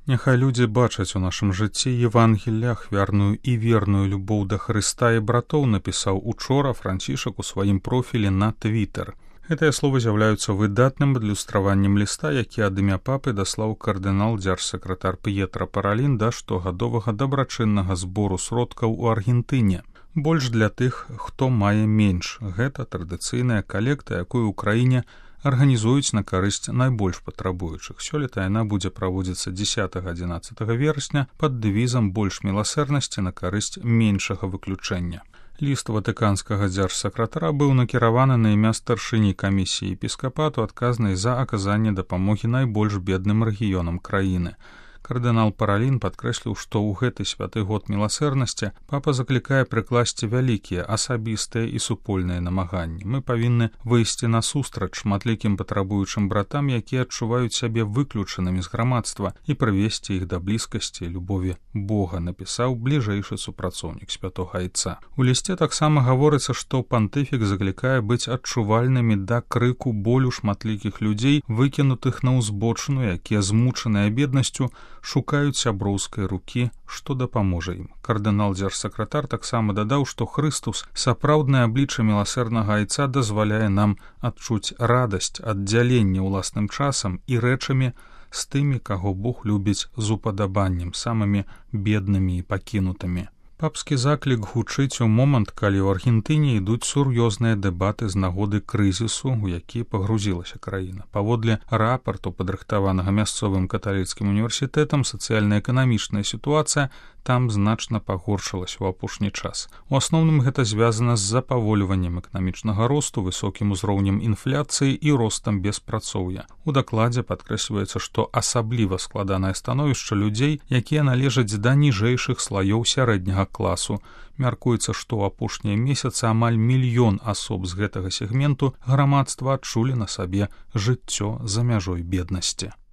Няхай людзі бачаць у нашым жыцці Евангелля, ахвярную і верную любоў да Хрыста і братоў, напісаў учора Францішак у сваім профілі на Твіттер. Гэтыя словы з'яўляюцца выдатным адлюстраваннем ліста, які ад імя папы даслаў кардынал дзяржсакратар П'етра Паралін да штогадовага дабрачыннага збору сродкаў у Аргентыне. Больш для тых, хто мае менш. Гэта традыцыйная калекта, якую ў краіне арганізуюць на карысць найбольш патрабуючых. Сёлета яна будзе праводзіцца 10-11 верасня пад дэвізам «Больш міласэрнасці на карысць меншага выключэння». Ліст ватыканскага дзяржсакратара быў накіраваны на імя старшыні камісіі епіскапату, адказнай за аказанне дапамогі найбольш бедным рэгіёнам краіны. Кардынал Паралін падкрэсліў, што ў гэты святы год міласэрнасці папа заклікае прыкласці вялікія асабістыя і супольныя намаганні. Мы павінны выйсці насустрач шматлікім патрабуючым братам, якія адчуваюць сябе выключанымі з грамадства, і прывесці іх да блізкасці і любові Бога, напісаў бліжэйшы супрацоўнік святога айца. У лісце таксама гаворыцца, што пантыфік заклікае быць адчувальнымі да крыку болю шматлікіх людзей, выкінутых на ўзбочыну, якія змучаныя беднасцю шукаюць сяброўскай рукі, што дапаможа ім. Кардынал дзяржсакратар таксама дадаў, што Хрыстус, сапраўднае аблічча міласэрнага айца, дазваляе нам адчуць радасць ад дзялення ўласным часам і рэчамі з тымі, каго Бог любіць з упадабаннем, самымі беднымі і пакінутымі. Папскі заклік гучыць у момант, калі ў Аргентыне ідуць сур'ёзныя дэбаты з нагоды крызісу, у які пагрузілася краіна. Паводле рапарту, падрыхтаванага мясцовым каталіцкім універсітэтам, сацыяльна-эканамічная сітуацыя там значна пагоршылася ў апошні час. У асноўным гэта звязана з запавольваннем эканамічнага росту, высокім узроўнем інфляцыі і ростам беспрацоўя. У дакладзе падкрэсліваецца, што асабліва складанае становішча людзей, якія належаць да ніжэйшых слаёў сярэдняга класу. Мяркуецца, што ў апошнія месяцы амаль 1 мільён асоб з гэтага сегменту грамадства адчулі на сабе жыццё за мяжой беднасці.